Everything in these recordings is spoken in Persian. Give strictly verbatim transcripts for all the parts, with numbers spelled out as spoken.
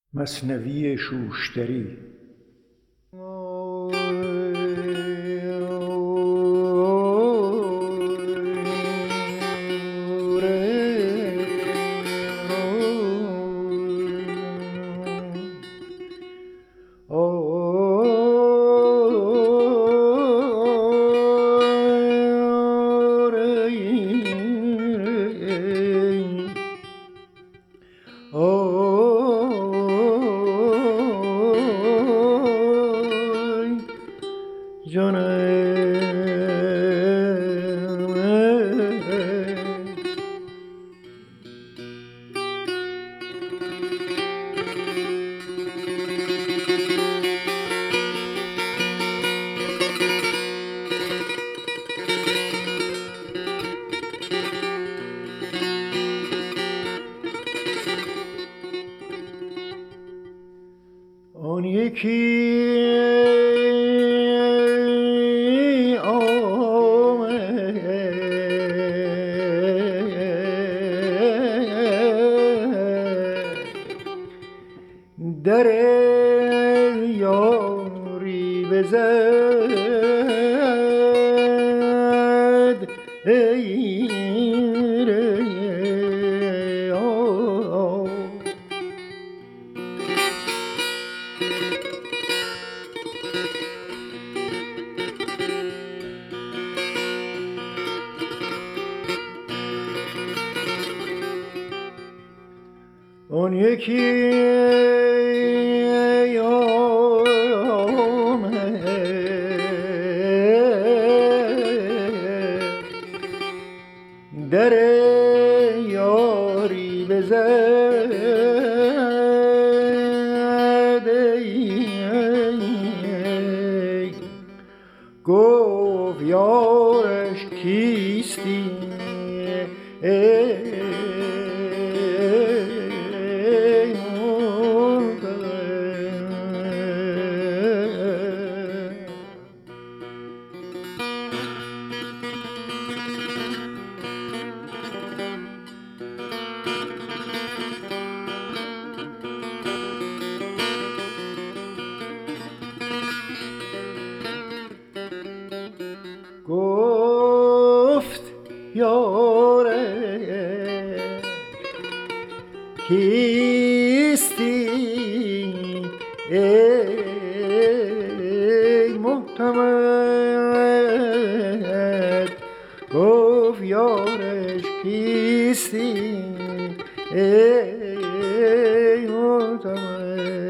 مثنوی شوشتری. آن یکی آمد در یاری بزد، ای آن یکی آمد در یاری بزد، گفت یارش کیستی؟ گفت یارش کیستی ای معتمد؟ گفت یارش کیستی ای معتمد؟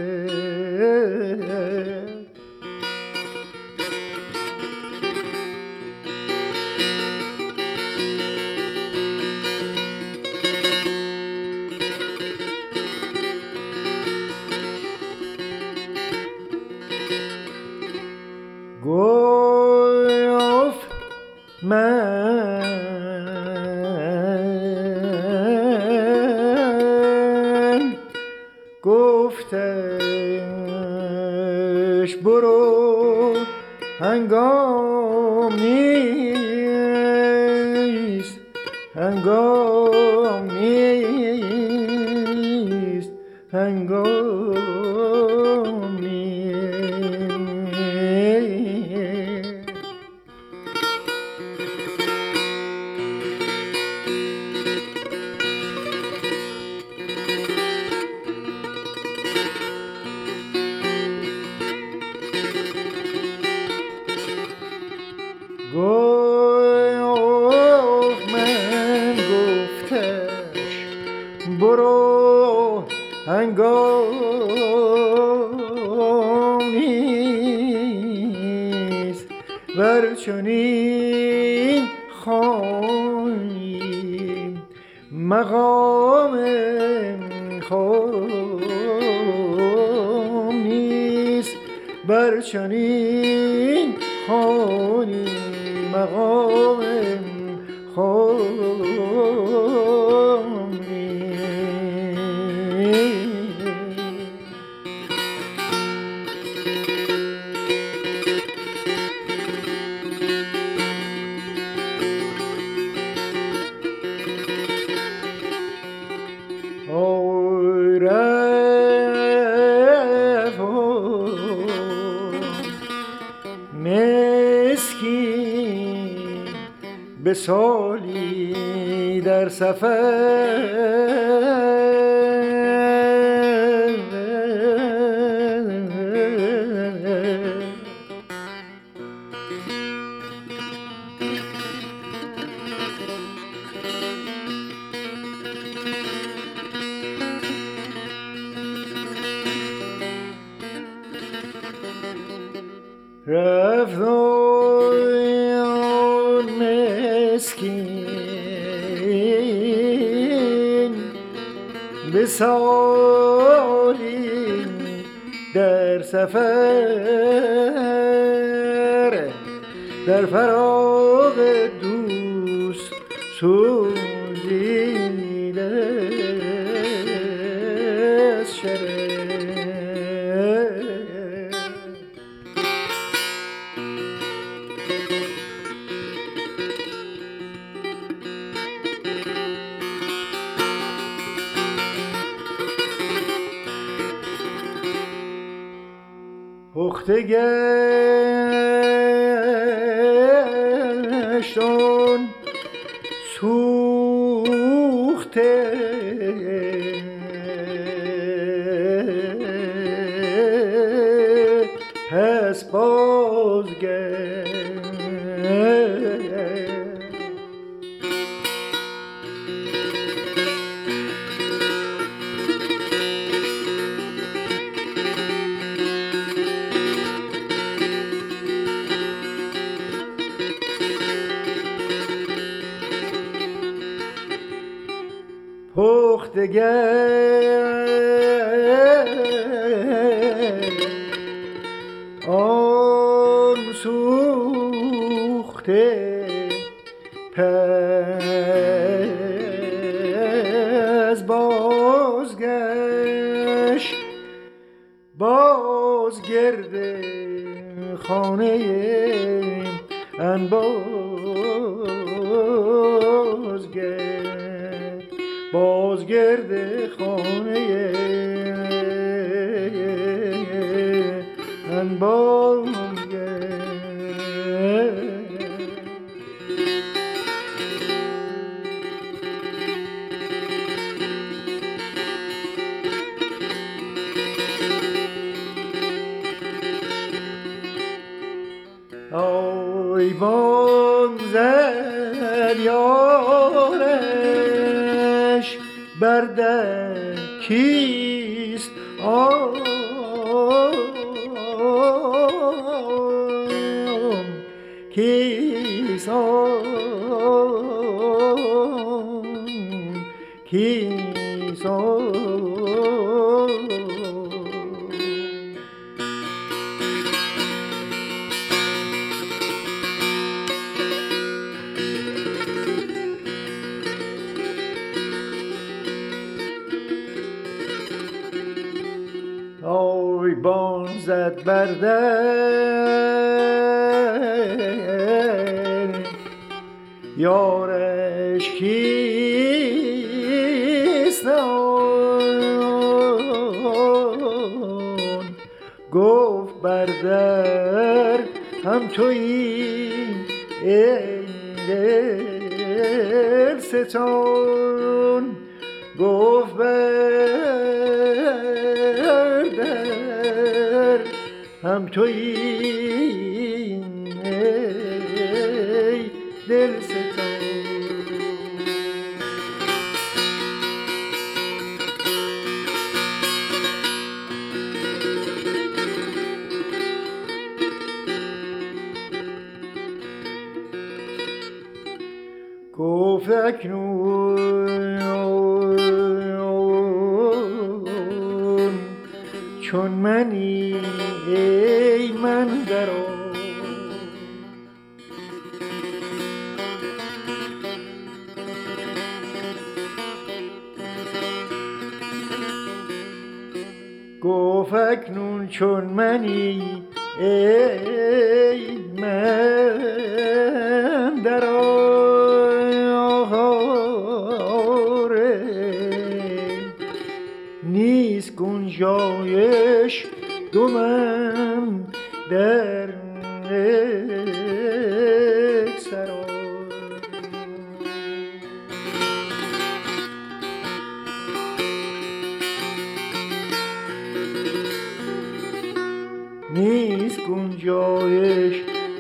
گفت من گفتش برو هنگام نیست، هنگام نیست، هنگام نیست. گفت من گفتش برو هنگام نیست، ور چنین خواهی مقام خام نیست، ور چنین خواهی مقام خام نیست. آی به سالی در سفر رفت آن مسکین به سالی در سفر، در فراق دوست سوزیده از شرر. پخته گشت آن سوخته پس بازگشت. پخته گشت آن سوخته پس بازگشت، باز گرد خانه انباز گشت، باز گرد خانه انباز گشت. آیوان زد یارش بر در کیست آن کیست آن کیست آن. آیوان زد بر در یارش کیست آن، گفت بر در هم تویی ای دلستان، گفت بر در هم تویی ای دلستان. گفت اکنون چون منی ای من در آن، گفت اکنون چون منی ای من در آره نیست گنجایش دو من در یک سرای.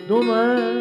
دو من